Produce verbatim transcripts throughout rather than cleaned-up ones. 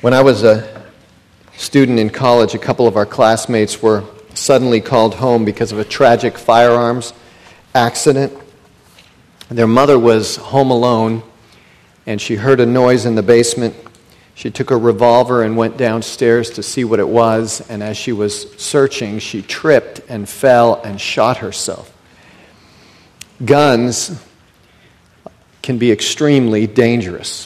When I was a student in college, a couple of our classmates were suddenly called home because of a tragic firearms accident. Their mother was home alone, and she heard a noise in the basement. She took a revolver and went downstairs to see what it was, and as she was searching, she tripped and fell and shot herself. Guns can be extremely dangerous.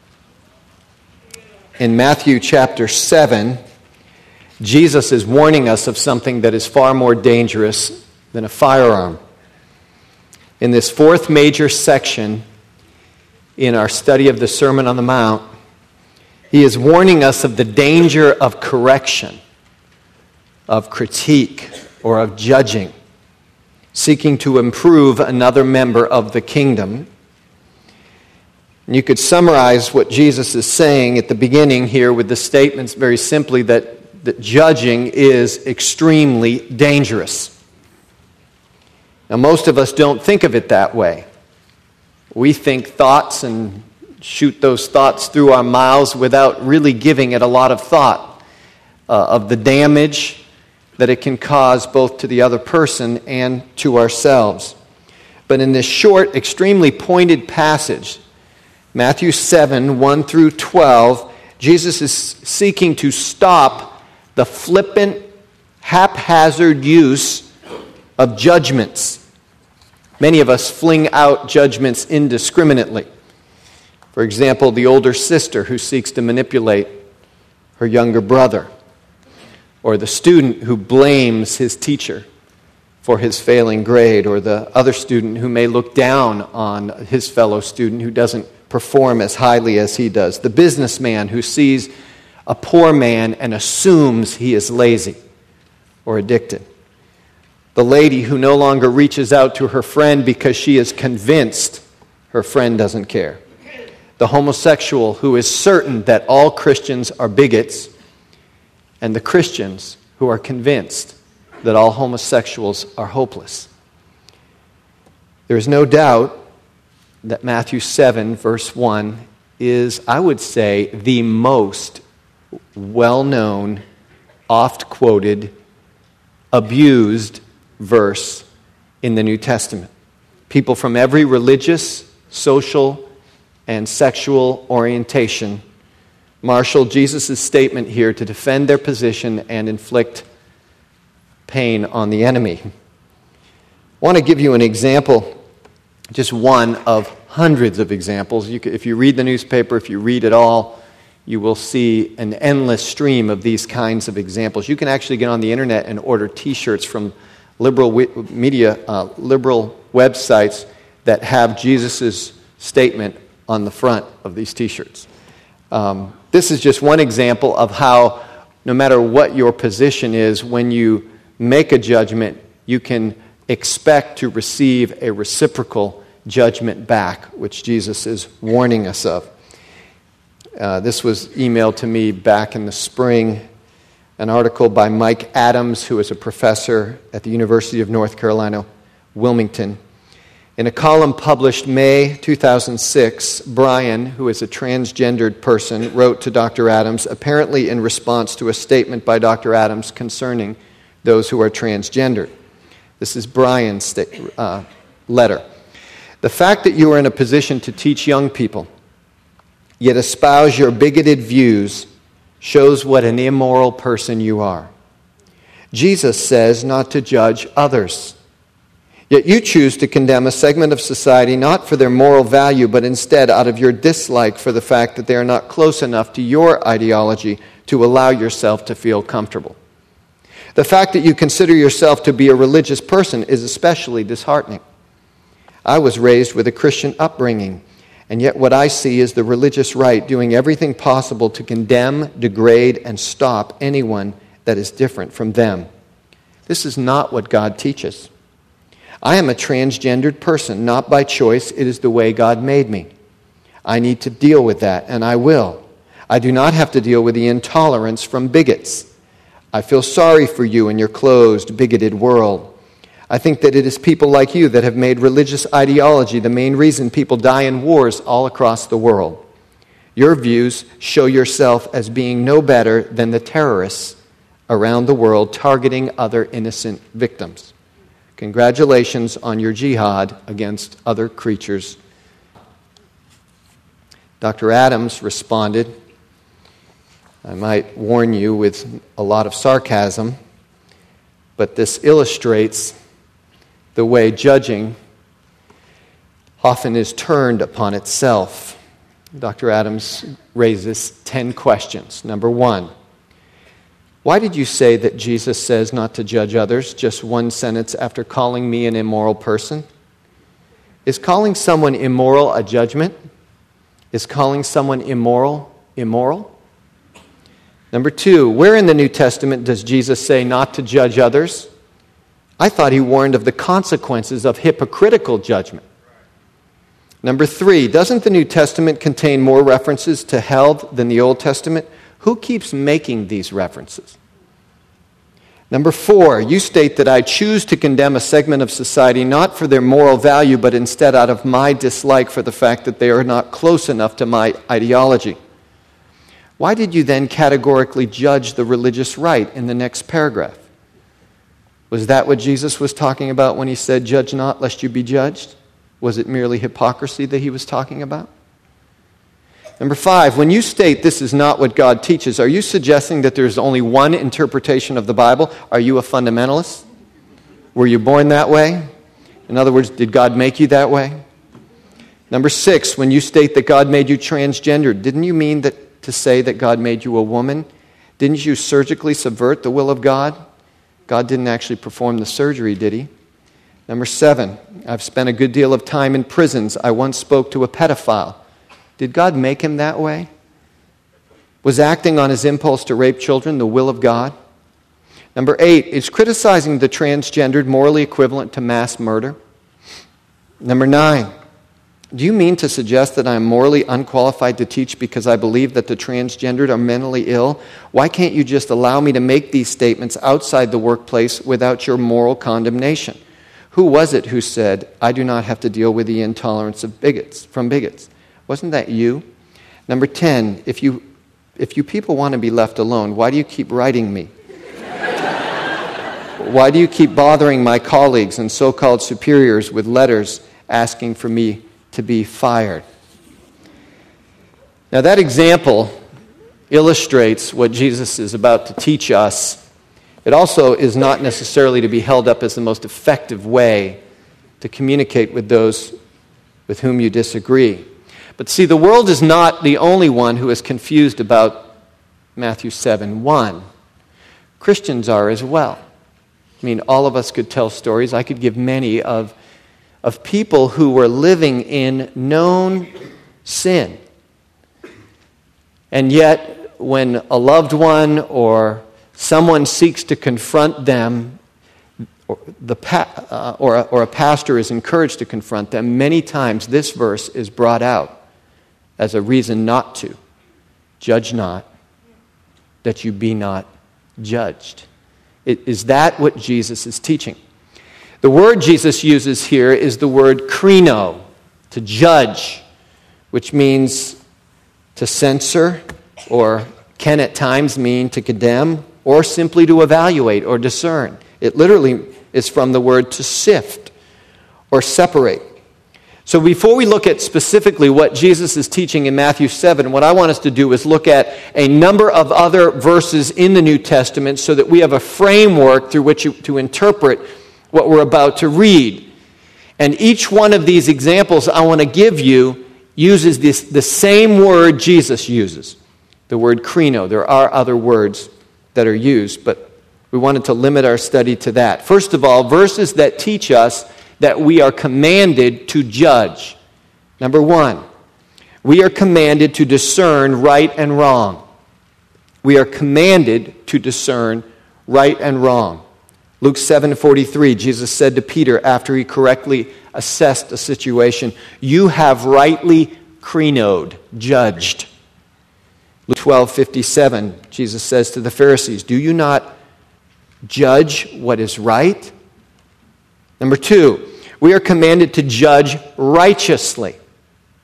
In Matthew chapter seven, Jesus is warning us of something that is far more dangerous than a firearm. In this fourth major section in our study of the Sermon on the Mount, he is warning us of the danger of correction, of critique, or of judging, seeking to improve another member of the kingdom. And you could summarize what Jesus is saying at the beginning here with the statements very simply that, that judging is extremely dangerous. Now, most of us don't think of it that way. We think thoughts and shoot those thoughts through our mouths without really giving it a lot of thought uh, of the damage that it can cause both to the other person and to ourselves. But in this short, extremely pointed passage, Matthew seven, one through twelve, Jesus is seeking to stop the flippant, haphazard use of judgments. Many of us fling out judgments indiscriminately. For example, the older sister who seeks to manipulate her younger brother, or the student who blames his teacher for his failing grade, or the other student who may look down on his fellow student who doesn't perform as highly as he does. The businessman who sees a poor man and assumes he is lazy or addicted. The lady who no longer reaches out to her friend because she is convinced her friend doesn't care. The homosexual who is certain that all Christians are bigots, and the Christians who are convinced that all homosexuals are hopeless. There is no doubt that Matthew seven, verse one, is, I would say, the most well-known, oft-quoted, abused verse in the New Testament. People from every religious, social, and sexual orientation marshal Jesus' statement here to defend their position and inflict pain on the enemy. I want to give you an example, just one of hundreds of examples. You could, if you read the newspaper, if you read it all, you will see an endless stream of these kinds of examples. You can actually get on the internet and order T-shirts from liberal wi- media, uh, liberal websites that have Jesus' statement on the front of these T-shirts. Um, this is just one example of how, no matter what your position is, when you make a judgment, you can expect to receive a reciprocal judgment back, which Jesus is warning us of. Uh, this was emailed to me back in the spring, an article by Mike Adams, who is a professor at the University of North Carolina, Wilmington. In a column published May two thousand six, Brian, who is a transgendered person, wrote to Doctor Adams, apparently in response to a statement by Doctor Adams concerning those who are transgendered. This is Brian's sta- uh, letter. The fact that you are in a position to teach young people, yet espouse your bigoted views, shows what an immoral person you are. Jesus says not to judge others. Yet you choose to condemn a segment of society not for their moral value, but instead out of your dislike for the fact that they are not close enough to your ideology to allow yourself to feel comfortable. The fact that you consider yourself to be a religious person is especially disheartening. I was raised with a Christian upbringing, and yet what I see is the religious right doing everything possible to condemn, degrade, and stop anyone that is different from them. This is not what God teaches. I am a transgendered person, not by choice. It is the way God made me. I need to deal with that, and I will. I do not have to deal with the intolerance from bigots. I feel sorry for you in your closed, bigoted world. I think that it is people like you that have made religious ideology the main reason people die in wars all across the world. Your views show yourself as being no better than the terrorists around the world targeting other innocent victims. Congratulations on your jihad against other creatures. Doctor Adams responded, I might warn you with a lot of sarcasm, but this illustrates the way judging often is turned upon itself. Doctor Adams raises ten questions. Number one, why did you say that Jesus says not to judge others just one sentence after calling me an immoral person? Is calling someone immoral a judgment? Is calling someone immoral immoral? Number two, where in the New Testament does Jesus say not to judge others? I thought he warned of the consequences of hypocritical judgment. Number three, doesn't the New Testament contain more references to hell than the Old Testament? Who keeps making these references? Number four, you state that I choose to condemn a segment of society not for their moral value, but instead out of my dislike for the fact that they are not close enough to my ideology. Why did you then categorically judge the religious right in the next paragraph? Was that what Jesus was talking about when he said, judge not, lest you be judged? Was it merely hypocrisy that he was talking about? Number five, when you state this is not what God teaches, are you suggesting that there's only one interpretation of the Bible? Are you a fundamentalist? Were you born that way? In other words, did God make you that way? Number six, when you state that God made you transgender, didn't you mean that to say that God made you a woman? Didn't you surgically subvert the will of God? God didn't actually perform the surgery, did he? Number seven, I've spent a good deal of time in prisons. I once spoke to a pedophile. Did God make him that way? Was acting on his impulse to rape children the will of God? Number eight, is criticizing the transgendered morally equivalent to mass murder? Number nine, do you mean to suggest that I am morally unqualified to teach because I believe that the transgendered are mentally ill? Why can't you just allow me to make these statements outside the workplace without your moral condemnation? Who was it who said, I do not have to deal with the intolerance of bigots, from bigots? Wasn't that you? Number ten, if you, if you people want to be left alone, why do you keep writing me? Why do you keep bothering my colleagues and so-called superiors with letters asking for me to be fired? Now that example illustrates what Jesus is about to teach us. It also is not necessarily to be held up as the most effective way to communicate with those with whom you disagree. But see, the world is not the only one who is confused about Matthew seven one. Christians are as well. I mean, all of us could tell stories. I could give many of, of people who were living in known sin. And yet, when a loved one or someone seeks to confront them, or, the pa- uh, or, a, or a pastor is encouraged to confront them, many times this verse is brought out as a reason not to. Judge not, that you be not judged. It, is that what Jesus is teaching? The word Jesus uses here is the word krino, to judge, which means to censor, or can at times mean to condemn, or simply to evaluate or discern. It literally is from the word to sift or separate. So before we look at specifically what Jesus is teaching in Matthew seven, what I want us to do is look at a number of other verses in the New Testament so that we have a framework through which to interpret what we're about to read. And each one of these examples I want to give you uses this, the same word Jesus uses, the word krino. There are other words that are used, but we wanted to limit our study to that. First of all, verses that teach us that we are commanded to judge. Number one, we are commanded to discern right and wrong. We are commanded to discern right and wrong. Luke seven forty-three, Jesus said to Peter after he correctly assessed a situation, you have rightly krinoed, judged. Luke twelve fifty-seven, Jesus says to the Pharisees, do you not judge what is right? Number two, we are commanded to judge righteously.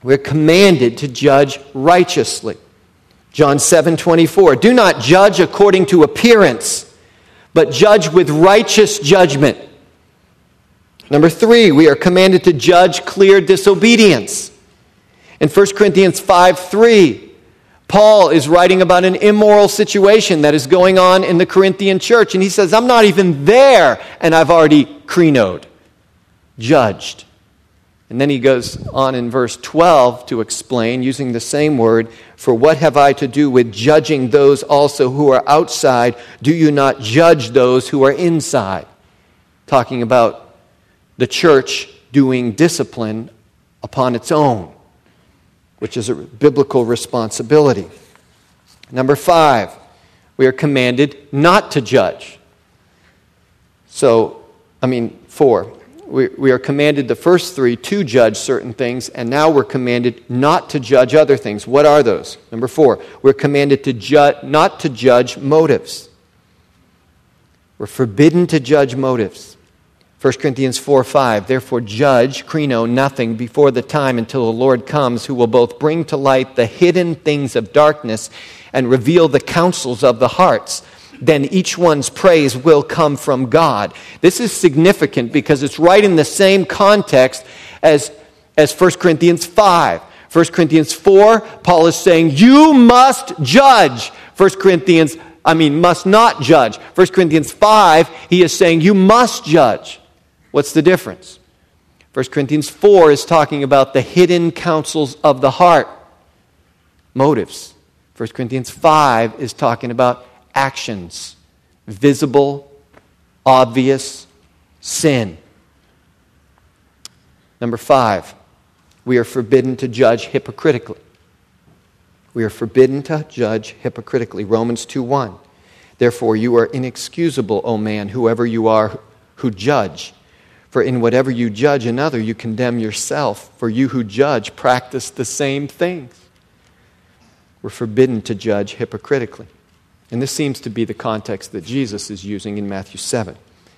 We're commanded to judge righteously. John seven twenty-four, do not judge according to appearance, but judge with righteous judgment. Number three, we are commanded to judge clear disobedience. In First Corinthians five three, Paul is writing about an immoral situation that is going on in the Corinthian church, and he says, I'm not even there, and I've already krenoed, judged. And then he goes on in verse twelve to explain, using the same word, for what have I to do with judging those also who are outside? Do you not judge those who are inside? Talking about the church doing discipline upon its own, which is a biblical responsibility. Number five, we are commanded not to judge. So, I mean, four. We, we are commanded the first three to judge certain things, and now we're commanded not to judge other things. What are those? Number four, we're commanded to ju- not to judge motives. We're forbidden to judge motives. First Corinthians four five, therefore judge, kreno, nothing before the time until the Lord comes, who will both bring to light the hidden things of darkness and reveal the counsels of the hearts. Then each one's praise will come from God. This is significant because it's right in the same context as, as First Corinthians five. First Corinthians four, Paul is saying, you must judge. First Corinthians, I mean, must not judge. First Corinthians five, he is saying, you must judge. What's the difference? First Corinthians four is talking about the hidden counsels of the heart, motives. First Corinthians five is talking about actions, visible, obvious sin. Number five, we are forbidden to judge hypocritically. We are forbidden to judge hypocritically. Romans two one. Therefore you are inexcusable, O man, whoever you are who judge. For in whatever you judge another, you condemn yourself. For you who judge practice the same things. We're forbidden to judge hypocritically. And this seems to be the context that Jesus is using in Matthew seven.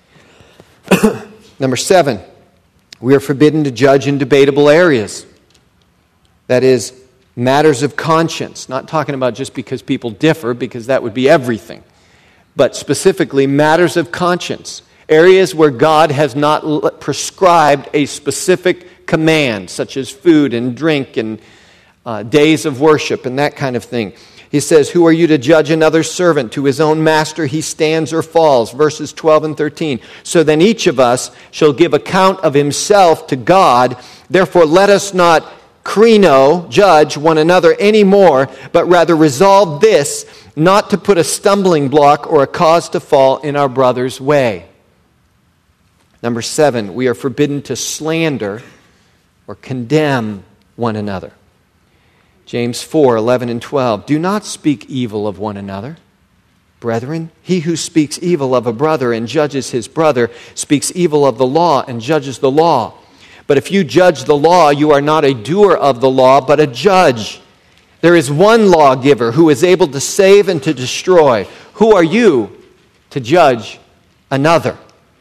Number seven, we are forbidden to judge in debatable areas. That is, matters of conscience. Not talking about just because people differ, because that would be everything. But specifically, matters of conscience. Areas where God has not prescribed a specific command, such as food and drink and uh, days of worship and that kind of thing. He says, who are you to judge another's servant? To his own master he stands or falls. Verses twelve and thirteen. So then each of us shall give account of himself to God. Therefore let us not kreno, judge one another anymore, but rather resolve this, not to put a stumbling block or a cause to fall in our brother's way. Number seven, we are forbidden to slander or condemn one another. James four eleven and twelve. Do not speak evil of one another. Brethren, he who speaks evil of a brother and judges his brother speaks evil of the law and judges the law. But if you judge the law, you are not a doer of the law, but a judge. There is one lawgiver who is able to save and to destroy. Who are you to judge another?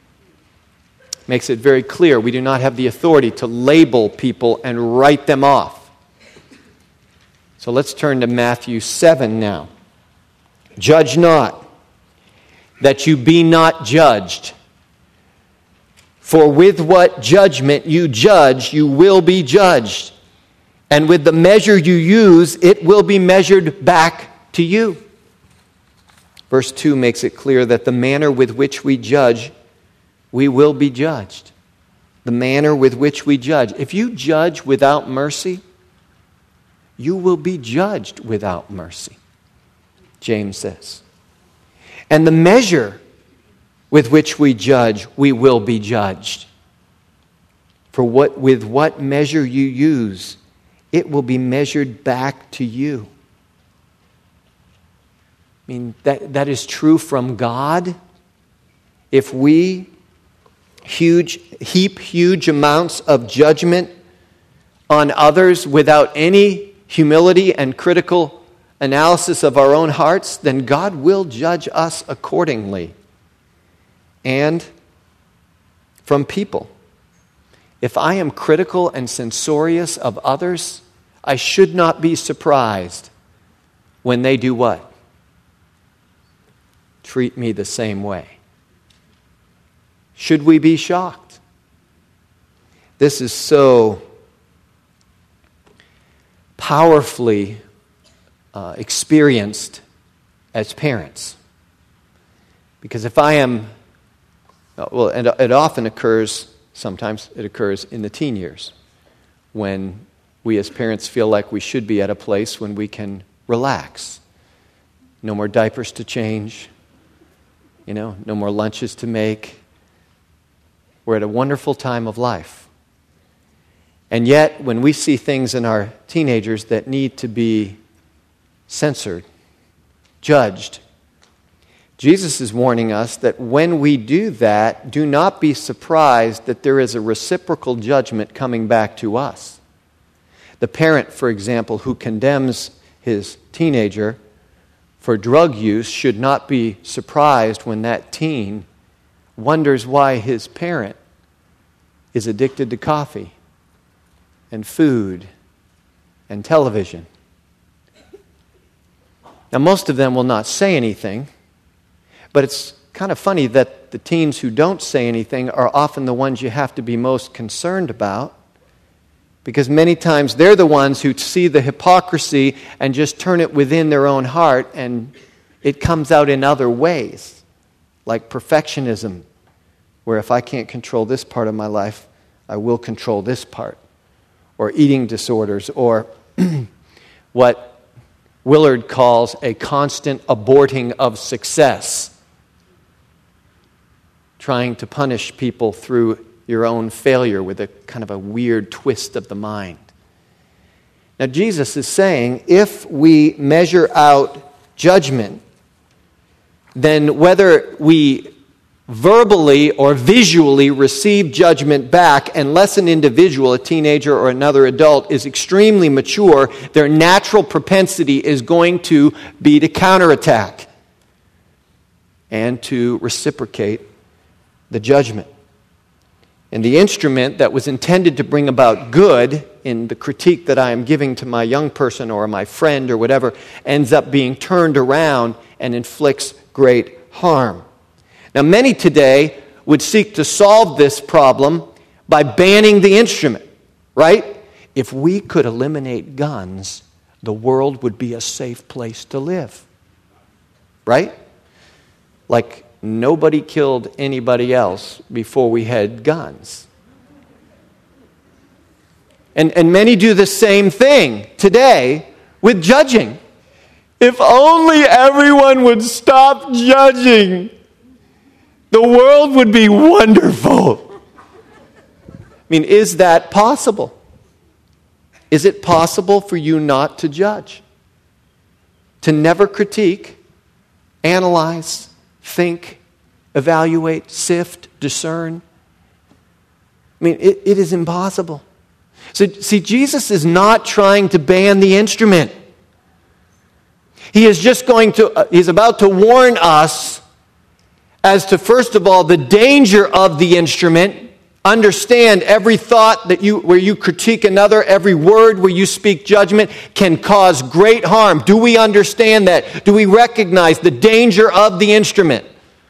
Makes it very clear we do not have the authority to label people and write them off. So let's turn to Matthew seven now. Judge not, that you be not judged. For with what judgment you judge, you will be judged. And with the measure you use, it will be measured back to you. Verse two makes it clear that the manner with which we judge, we will be judged. The manner with which we judge. If you judge without mercy, you will be judged without mercy, James says. And the measure with which we judge, we will be judged. For what with what measure you use, it will be measured back to you. I mean, that, that is true from God. If we huge heap huge amounts of judgment on others without any humility and critical analysis of our own hearts, then God will judge us accordingly. And from people. If I am critical and censorious of others, I should not be surprised when they do what? Treat me the same way. Should we be shocked? This is so powerfully uh, experienced as parents. Because if I am, well, and it often occurs, sometimes it occurs in the teen years, when we as parents feel like we should be at a place when we can relax. No more diapers to change, you know, no more lunches to make. We're at a wonderful time of life. And yet, when we see things in our teenagers that need to be censored, judged, Jesus is warning us that when we do that, do not be surprised that there is a reciprocal judgment coming back to us. The parent, for example, who condemns his teenager for drug use should not be surprised when that teen wonders why his parent is addicted to coffee and food and television. Now, most of them will not say anything, but it's kind of funny that the teens who don't say anything are often the ones you have to be most concerned about, because many times they're the ones who see the hypocrisy and just turn it within their own heart, and it comes out in other ways, like perfectionism, where if I can't control this part of my life, I will control this part. Or eating disorders, or what Willard calls a constant aborting of success. Trying to punish people through your own failure with a kind of a weird twist of the mind. Now, Jesus is saying if we measure out judgment, then whether we verbally or visually receive judgment back, unless an individual, a teenager or another adult, is extremely mature, their natural propensity is going to be to counterattack and to reciprocate the judgment. And the instrument that was intended to bring about good in the critique that I am giving to my young person or my friend or whatever ends up being turned around and inflicts great harm. Now, many today would seek to solve this problem by banning the instrument, right? If we could eliminate guns, the world would be a safe place to live, right? Like nobody killed anybody else before we had guns. And, and many do the same thing today with judging. If only everyone would stop judging, the world would be wonderful. I mean, is that possible? Is it possible for you not to judge? To never critique, analyze, think, evaluate, sift, discern? I mean, it, it is impossible. So, see, Jesus is not trying to ban the instrument. He is just going to, uh, he's about to warn us as to, first of all, the danger of the instrument. Understand every thought that you, where you critique another, every word where you speak judgment can cause great harm. Do we understand that? Do we recognize the danger of the instrument?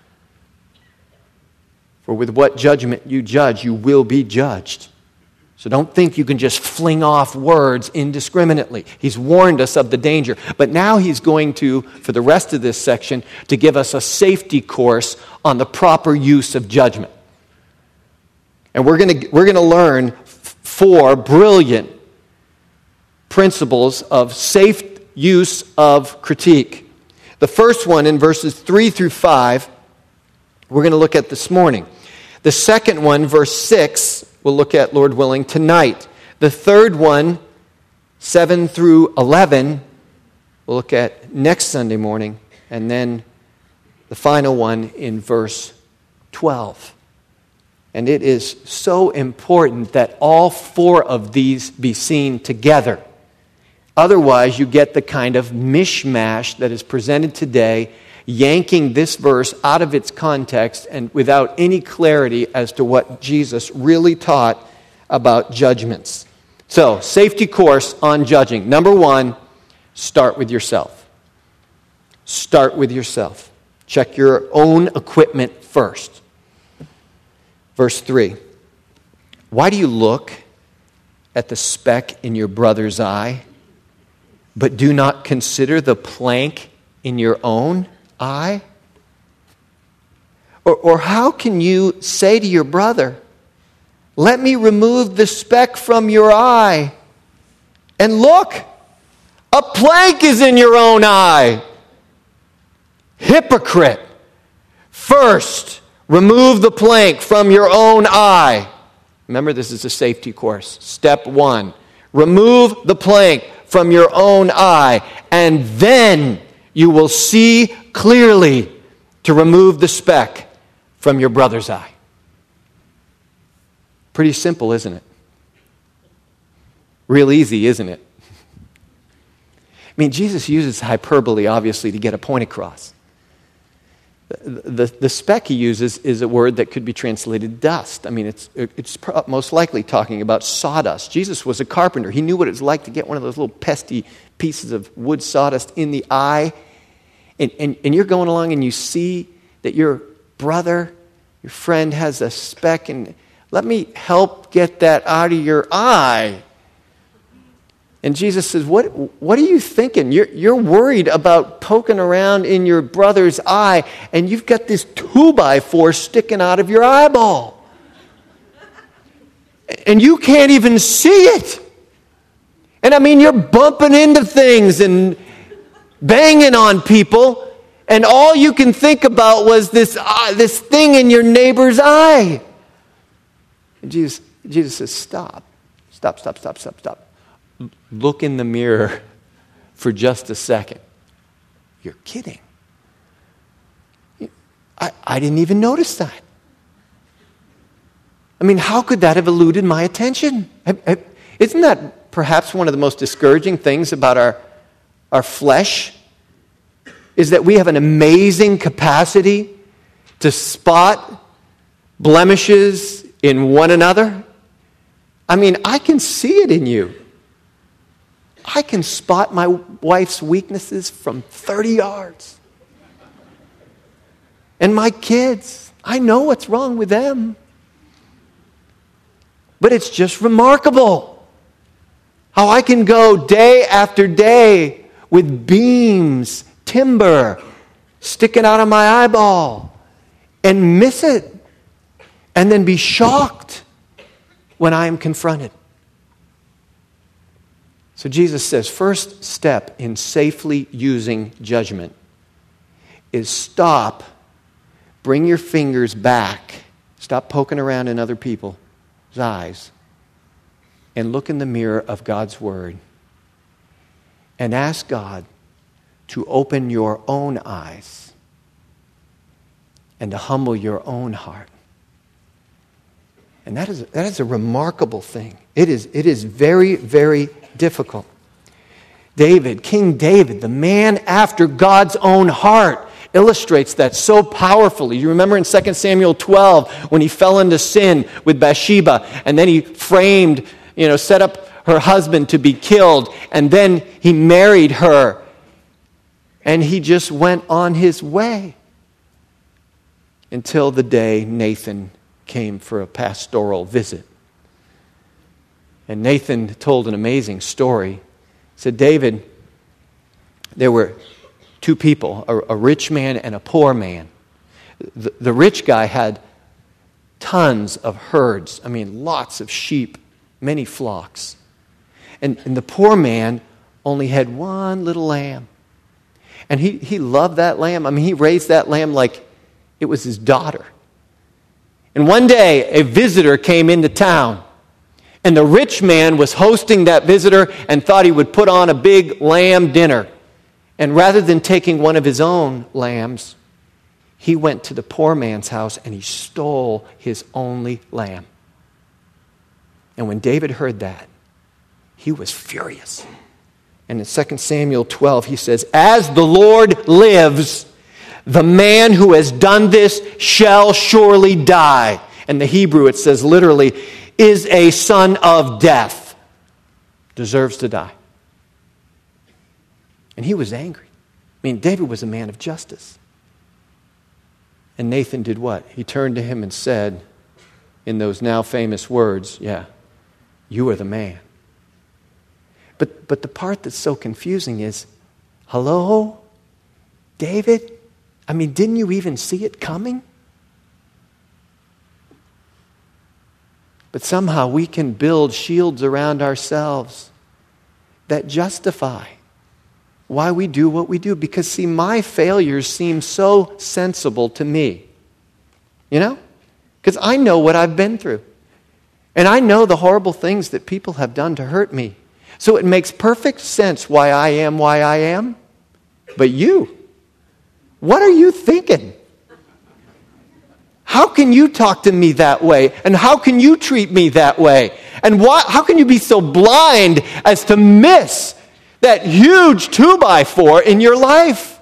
For with what judgment you judge, you will be judged. So don't think you can just fling off words indiscriminately. He's warned us of the danger. But now he's going to, for the rest of this section, to give us a safety course on the proper use of judgment. And we're going to we're going to learn four brilliant principles of safe use of critique. The first one in verses three through five, we're going to look at this morning. The second one, verse six, we'll look at, Lord willing, tonight. The third one, seven through eleven, we'll look at next Sunday morning. And then the final one in verse twelve. And it is so important that all four of these be seen together. Otherwise, you get the kind of mishmash that is presented today, yanking this verse out of its context and without any clarity as to what Jesus really taught about judgments. So, safety course on judging. Number one, start with yourself. Start with yourself. Check your own equipment first. Verse three. Why do you look at the speck in your brother's eye, but do not consider the plank in your own eye? Or, or how can you say to your brother, let me remove the speck from your eye, and look, a plank is in your own eye? Hypocrite! First, remove the plank from your own eye. Remember, this is a safety course. Step one, remove the plank from your own eye, and then you will see clearly to remove the speck from your brother's eye. Pretty simple, isn't it? Real easy, isn't it? I mean, Jesus uses hyperbole, obviously, to get a point across. The, the, the speck he uses is a word that could be translated dust. I mean, it's, it's most likely talking about sawdust. Jesus was a carpenter. He knew what it was like to get one of those little pesky pieces of wood sawdust in the eye. And, and, and you're going along and you see that your brother, your friend has a speck, and let me help get that out of your eye. And Jesus says, what, what are you thinking? You're, you're worried about poking around in your brother's eye, and you've got this two by four sticking out of your eyeball. And you can't even see it. And I mean, you're bumping into things and banging on people, and all you can think about was this, uh, this thing in your neighbor's eye. And Jesus, Jesus says, stop. Stop, stop, stop, stop, stop. Look in the mirror for just a second. You're kidding. I, I didn't even notice that. I mean, how could that have eluded my attention? I, I, isn't that perhaps one of the most discouraging things about our, our flesh? Is that we have an amazing capacity to spot blemishes in one another. I mean, I can see it in you. I can spot my wife's weaknesses from thirty yards. And my kids, I know what's wrong with them. But it's just remarkable how I can go day after day with beams, timber, sticking out of my eyeball and miss it, and then be shocked when I am confronted. So Jesus says, first step in safely using judgment is stop, bring your fingers back, stop poking around in other people's eyes, and look in the mirror of God's Word and ask God to open your own eyes and to humble your own heart. And that is, that is a remarkable thing. It is, it is very, very difficult. David, King David, the man after God's own heart, illustrates that so powerfully. You remember in Second Samuel twelve when he fell into sin with Bathsheba, and then he framed, you know, set up her husband to be killed, and then he married her, and he just went on his way until the day Nathan came for a pastoral visit. And Nathan told an amazing story. He said, David, there were two people, a, a rich man and a poor man. The, the rich guy had tons of herds. I mean, lots of sheep, many flocks. And, and the poor man only had one little lamb. And he, he loved that lamb. I mean, he raised that lamb like it was his daughter. And one day, a visitor came into town. And the rich man was hosting that visitor and thought he would put on a big lamb dinner. And rather than taking one of his own lambs, he went to the poor man's house and he stole his only lamb. And when David heard that, he was furious. And in Second Samuel twelve, he says, as the Lord lives, the man who has done this shall surely die. And the Hebrew, it says literally, is a son of death. deserves to die. And he was angry. I mean, David was a man of justice. And Nathan did what? He turned to him and said, in those now famous words, yeah, you are the man. But, but the part that's so confusing is, hello, David? I mean, didn't you even see it coming? But somehow we can build shields around ourselves that justify why we do what we do. Because, see, my failures seem so sensible to me. You know? Because I know what I've been through. And I know the horrible things that people have done to hurt me. So it makes perfect sense why I am why I am. But you, what are you thinking? How can you talk to me that way? And how can you treat me that way? And why, how can you be so blind as to miss that huge two by four in your life?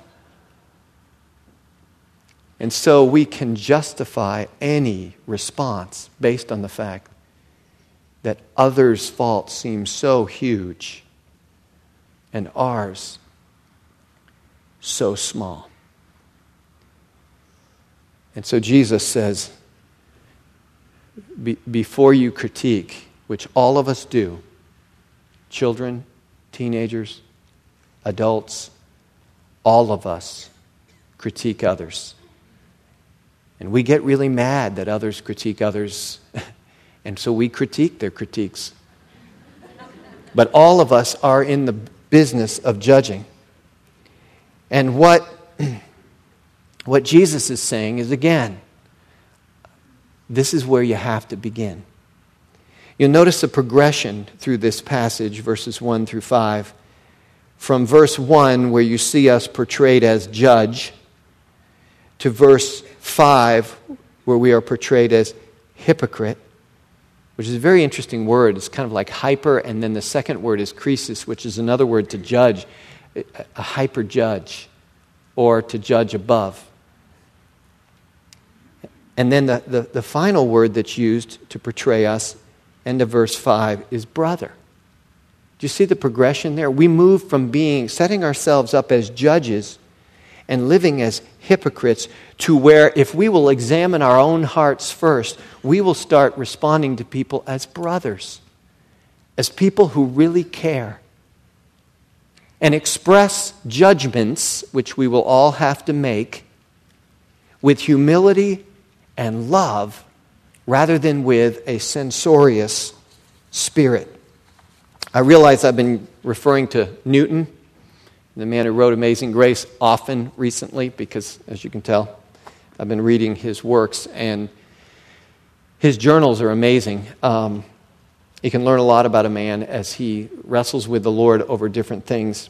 And so we can justify any response based on the fact that others' faults seem so huge and ours so small. And so Jesus says, be, before you critique, which all of us do, children, teenagers, adults, all of us critique others. And we get really mad that others critique others, and so we critique their critiques. But all of us are in the business of judging. And what... What Jesus is saying is, again, this is where you have to begin. You'll notice a progression through this passage, verses one through five. From verse one, where you see us portrayed as judge, to verse five, where we are portrayed as hypocrite, which is a very interesting word. It's kind of like hyper, and then the second word is krisis, which is another word to judge, a hyper judge, or to judge above. And then the, the, the final word that's used to portray us, end of verse five, is brother. Do you see the progression there? We move from being, setting ourselves up as judges and living as hypocrites to where if we will examine our own hearts first, we will start responding to people as brothers, as people who really care, and express judgments, which we will all have to make, with humility and love rather than with a censorious spirit. I realize I've been referring to Newton, the man who wrote Amazing Grace, often recently because, as you can tell, I've been reading his works, and his journals are amazing. Um, you can learn a lot about a man as he wrestles with the Lord over different things.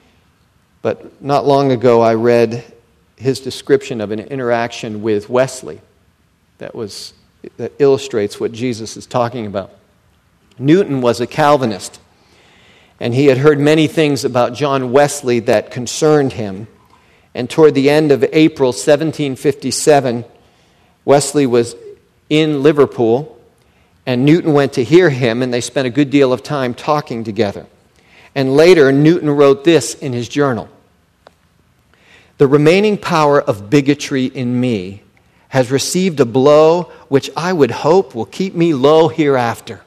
But not long ago, I read his description of an interaction with Wesley that was that illustrates what Jesus is talking about. Newton was a Calvinist, and he had heard many things about John Wesley that concerned him. And toward the end of April seventeen fifty-seven, Wesley was in Liverpool, and Newton went to hear him, and they spent a good deal of time talking together. And later, Newton wrote this in his journal: "The remaining power of bigotry in me has received a blow which I would hope will keep me low hereafter.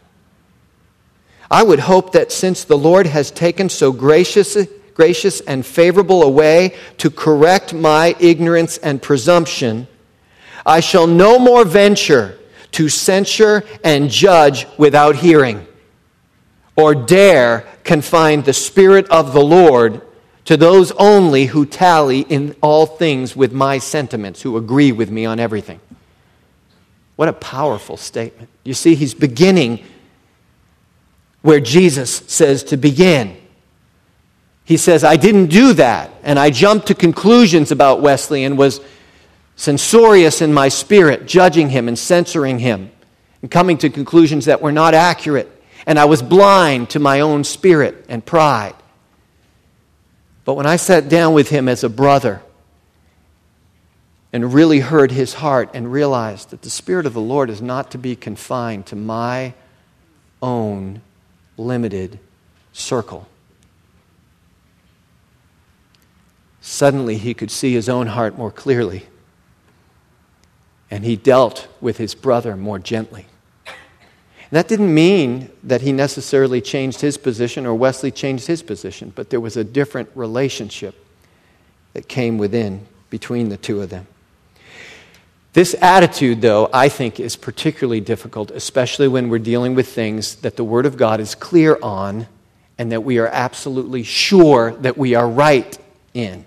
I would hope that since the Lord has taken so gracious, gracious and favorable a way to correct my ignorance and presumption, I shall no more venture to censure and judge without hearing, or dare confine the Spirit of the Lord to those only who tally in all things with my sentiments, who agree with me on everything." What a powerful statement. You see, he's beginning where Jesus says to begin. He says, I didn't do that, and I jumped to conclusions about Wesley and was censorious in my spirit, judging him and censoring him, and coming to conclusions that were not accurate, and I was blind to my own spirit and pride. But when I sat down with him as a brother and really heard his heart and realized that the Spirit of the Lord is not to be confined to my own limited circle. Suddenly he could see his own heart more clearly, and he dealt with his brother more gently. And that didn't mean that he necessarily changed his position or Wesley changed his position, but there was a different relationship that came within between the two of them. This attitude, though, I think is particularly difficult, especially when we're dealing with things that the Word of God is clear on and that we are absolutely sure that we are right in.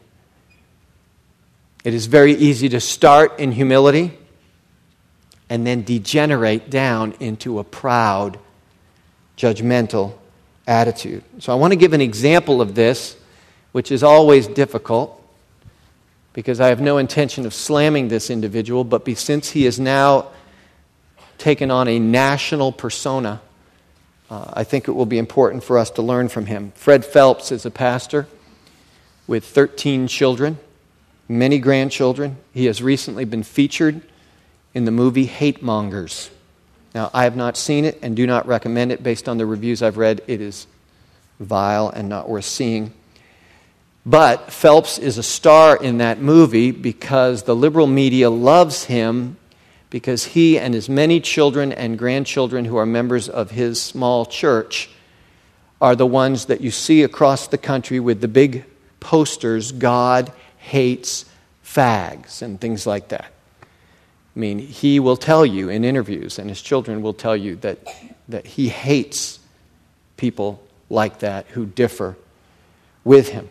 It is very easy to start in humility and then degenerate down into a proud, judgmental attitude. So I want to give an example of this, which is always difficult, because I have no intention of slamming this individual, but be, since he has now taken on a national persona, uh, I think it will be important for us to learn from him. Fred Phelps is a pastor with thirteen children, many grandchildren. He has recently been featured in the movie Hate Mongers. Now, I have not seen it and do not recommend it. Based on the reviews I've read, it is vile and not worth seeing. But Phelps is a star in that movie because the liberal media loves him because he and his many children and grandchildren who are members of his small church are the ones that you see across the country with the big posters, God hates fags and things like that. I mean, he will tell you in interviews, and his children will tell you that, that he hates people like that who differ with him.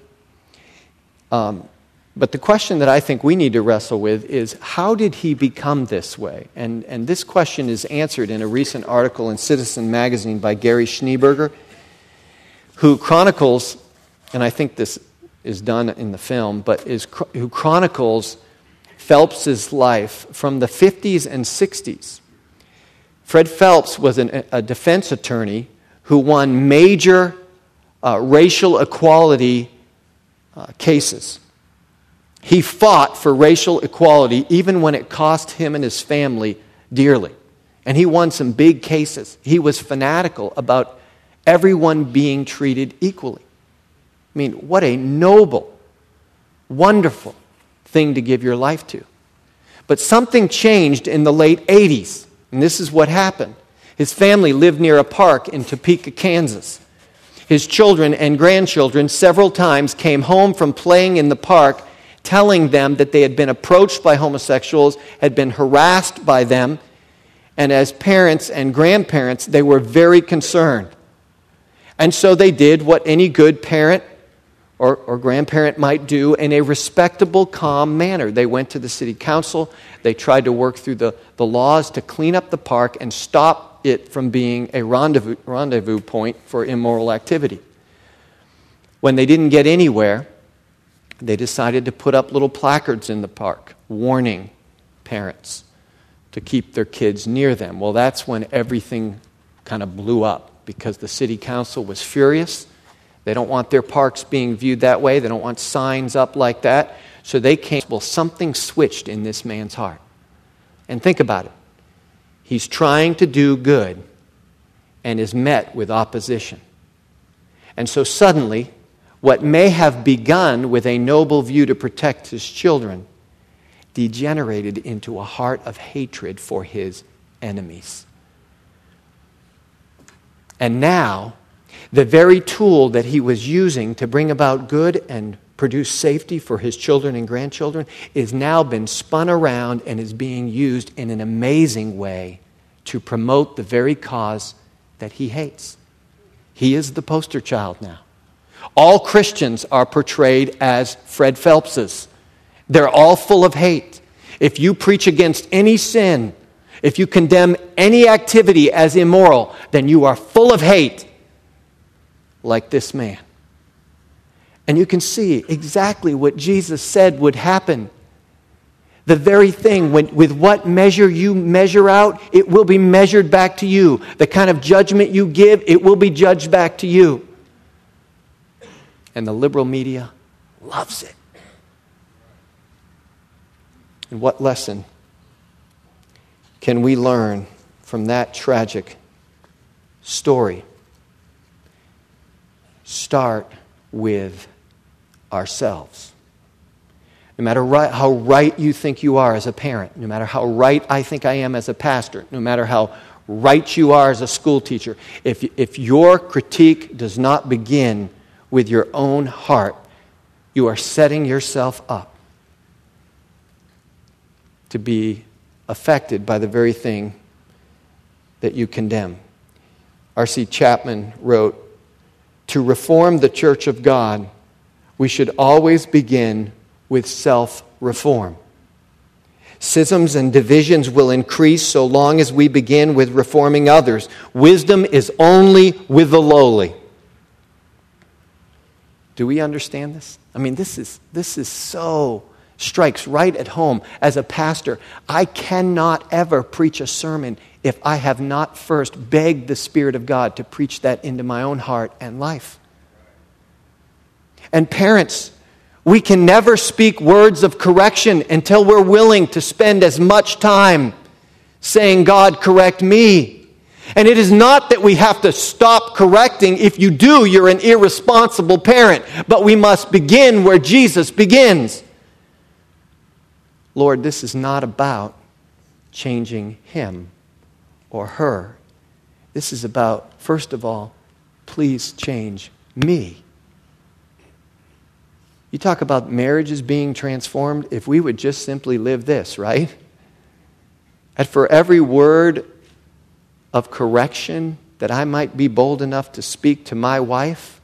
Um, but the question that I think we need to wrestle with is, how did he become this way? And, and this question is answered in a recent article in Citizen magazine by Gary Schneeberger, who chronicles, and I think this is done in the film, but is who chronicles Phelps's life from the fifties and sixties. Fred Phelps was an, a defense attorney who won major uh, racial equality uh, cases. He fought for racial equality even when it cost him and his family dearly. And he won some big cases. He was fanatical about everyone being treated equally. I mean, what a noble, wonderful thing to give your life to. But something changed in the late eighties, and this is what happened. His family lived near a park in Topeka, Kansas. His children and grandchildren several times came home from playing in the park telling them that they had been approached by homosexuals, had been harassed by them, and as parents and grandparents, they were very concerned. And so they did what any good parent or, or grandparent might do in a respectable, calm manner. They went to the city council. They tried to work through the, the laws to clean up the park and stop it from being a rendezvous, rendezvous point for immoral activity. When they didn't get anywhere, they decided to put up little placards in the park warning parents to keep their kids near them. Well, that's when everything kind of blew up because the city council was furious. They don't want their parks being viewed that way. They don't want signs up like that. So they came, well, something switched in this man's heart. And think about it. He's trying to do good and is met with opposition. And so suddenly, what may have begun with a noble view to protect his children degenerated into a heart of hatred for his enemies. And now, the very tool that he was using to bring about good and produce safety for his children and grandchildren is now been spun around and is being used in an amazing way to promote the very cause that he hates. He is the poster child now. All Christians are portrayed as Fred Phelpses. They're all full of hate. If you preach against any sin, if you condemn any activity as immoral, then you are full of hate, like this man. And you can see exactly what Jesus said would happen. The very thing, when, with what measure you measure out, it will be measured back to you. The kind of judgment you give, it will be judged back to you. And the liberal media loves it. And what lesson can we learn from that tragic story? start with ourselves. No matter right, how right you think you are as a parent, no matter how right I think I am as a pastor, no matter how right you are as a school teacher, if, if your critique does not begin with your own heart, you are setting yourself up to be affected by the very thing that you condemn. R C Chapman wrote, "To reform the church of God, we should always begin with self-reform. Schisms and divisions will increase so long as we begin with reforming others. Wisdom is only with the lowly." Do we understand this? I mean, this is this is so strikes right at home. As a pastor, I cannot ever preach a sermon if I have not first begged the Spirit of God to preach that into my own heart and life. And parents, we can never speak words of correction until we're willing to spend as much time saying, "God, correct me." And it is not that we have to stop correcting. If you do, you're an irresponsible parent. But we must begin where Jesus begins. Lord, this is not about changing him or her. This is about, first of all, please change me. You talk about marriages being transformed. If we would just simply live this, right? And for every word of correction that I might be bold enough to speak to my wife,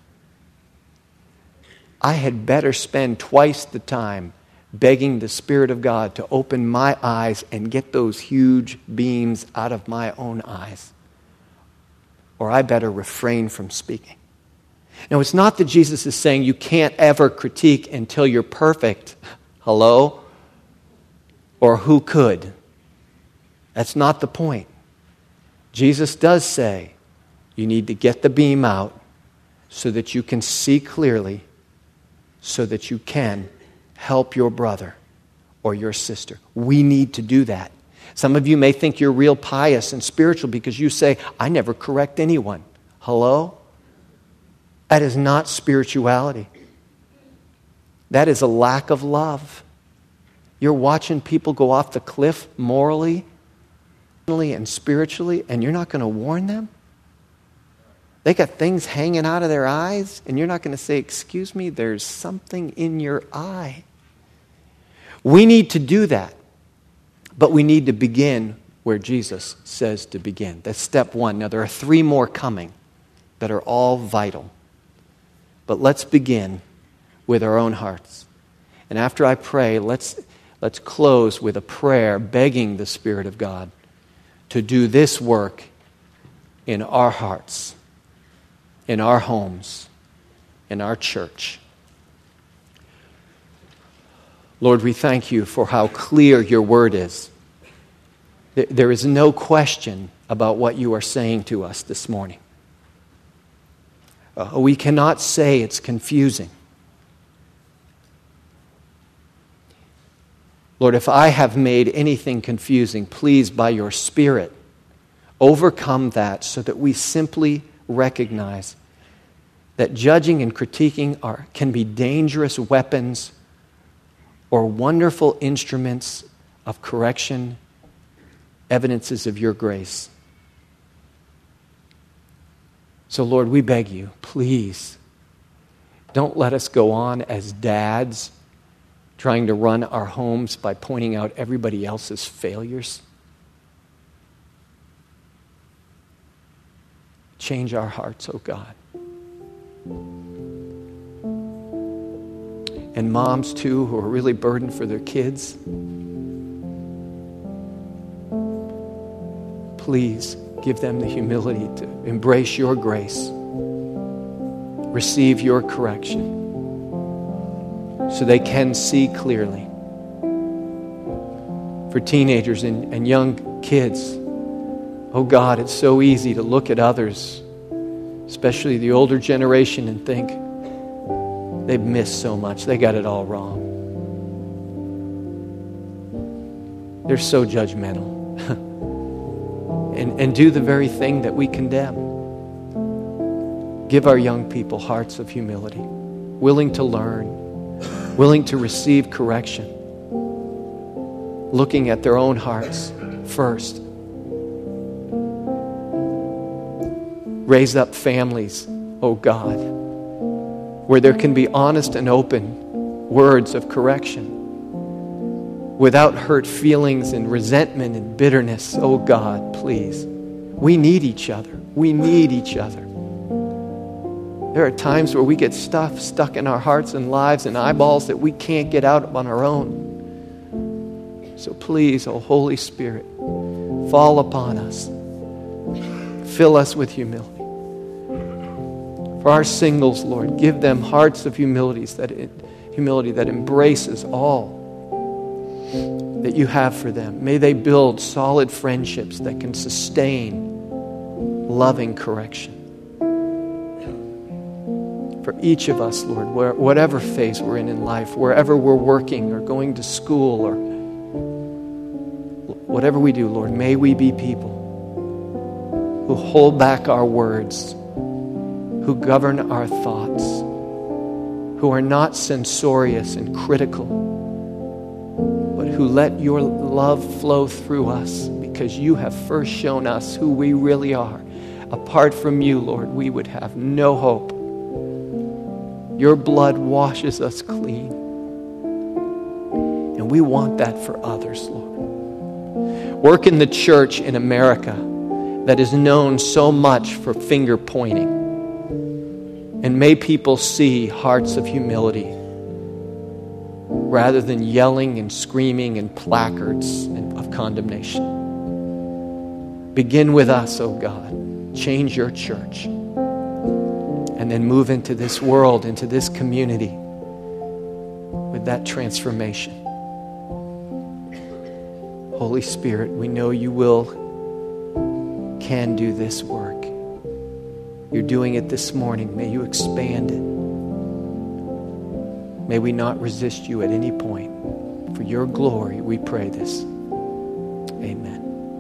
I had better spend twice the time begging the Spirit of God to open my eyes and get those huge beams out of my own eyes. Or I better refrain from speaking. Now, it's not that Jesus is saying you can't ever critique until you're perfect. Hello? Or who could? That's not the point. Jesus does say you need to get the beam out so that you can see clearly, so that you can help your brother or your sister. We need to do that. Some of you may think you're real pious and spiritual because you say, "I never correct anyone." Hello? That is not spirituality. That is a lack of love. You're watching people go off the cliff morally and spiritually, and you're not going to warn them? They got things hanging out of their eyes, and you're not going to say, "Excuse me, there's something in your eye." We need to do that, but we need to begin where Jesus says to begin. That's step one. Now, there are three more coming that are all vital. But let's begin with our own hearts. And after I pray, let's, let's close with a prayer begging the Spirit of God to do this work in our hearts, in our homes, in our church. Lord, we thank you for how clear your word is. There is no question about what you are saying to us this morning. Uh, we cannot say it's confusing. Lord, if I have made anything confusing, please, by your Spirit, overcome that so that we simply recognize that judging and critiquing are, can be dangerous weapons or wonderful instruments of correction, evidences of your grace. So, Lord, we beg you, please, don't let us go on as dads trying to run our homes by pointing out everybody else's failures. Change our hearts, oh God. And moms, too, who are really burdened for their kids, please give them the humility to embrace your grace, receive your correction, so they can see clearly. For teenagers and, and young kids, oh God, it's so easy to look at others, especially the older generation, and think they've missed so much. They got it all wrong. They're so judgmental. and, and do the very thing that we condemn. Give our young people hearts of humility, willing to learn, willing to receive correction, looking at their own hearts first. Raise up families, oh God, where there can be honest and open words of correction without hurt feelings and resentment and bitterness. Oh God, please. We need each other. We need each other. There are times where we get stuff stuck in our hearts and lives and eyeballs that we can't get out on our own. So please, oh Holy Spirit, fall upon us. Fill us with humility. For our singles, Lord, give them hearts of humility that, humility that embraces all that you have for them. May they build solid friendships that can sustain loving correction. For each of us, Lord, where, whatever phase we're in in life, wherever we're working or going to school or whatever we do, Lord, may we be people who hold back our words, who govern our thoughts, who are not censorious and critical, but who let your love flow through us because you have first shown us who we really are. Apart from you, Lord, we would have no hope. Your blood washes us clean. And we want that for others, Lord. Work in the church in America that is known so much for finger pointing. And may people see hearts of humility rather than yelling and screaming and placards of condemnation. Begin with us, oh God. Change your church. And then move into this world, into this community with that transformation. Holy Spirit, we know you will, can do this work. You're doing it this morning. May you expand it. May we not resist you at any point. For your glory, we pray this. Amen.